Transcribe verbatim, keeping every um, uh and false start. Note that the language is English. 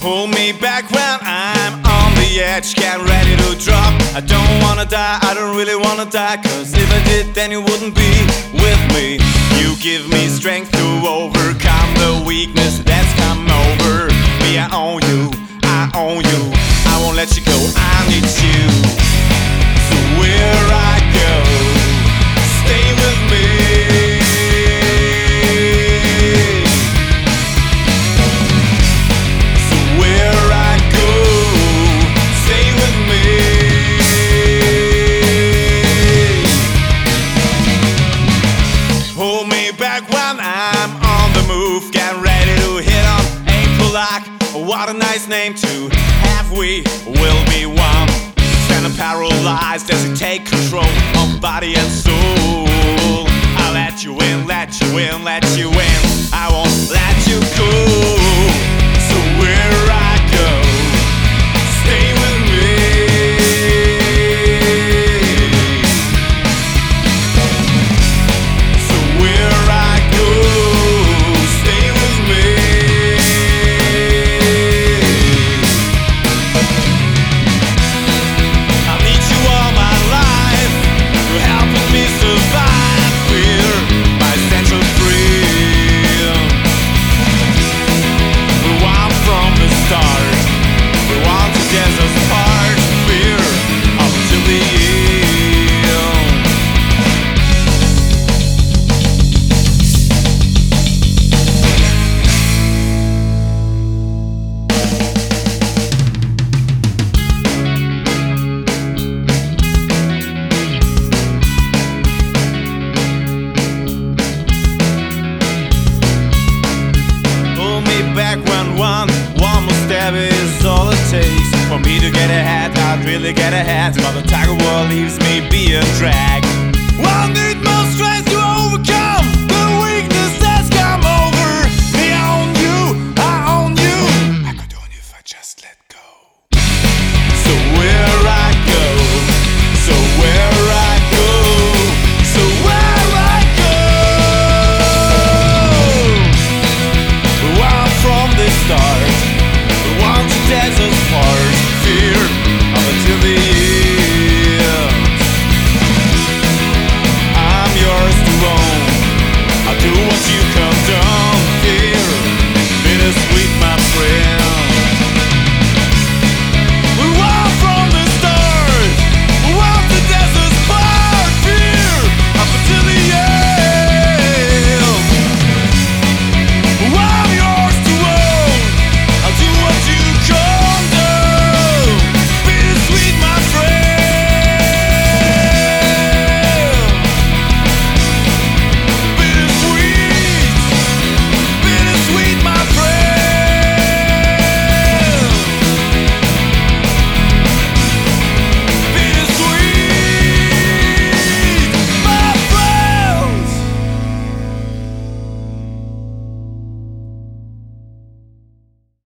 Hold me back when I'm on the edge, getting ready to drop. I don't wanna die, I don't really wanna die, cause if I did then you wouldn't be with me. You give me strength to overcome the weakness that's come over me. I own you, I own you, I won't let you go, I need you. So where I go, stay with me. Hold me back when I'm on the move, getting ready to hit on April like. What a nice name to have, we will be one. Standing paralyzed as we take control of body and soul. I'll let you in, let you in, let you in, I won't let you go. So where I go, stay with me. Back when one, one more step is all it takes for me to get ahead, I'd really get ahead. But the tiger world leaves me be a drag. One need more strength to overcome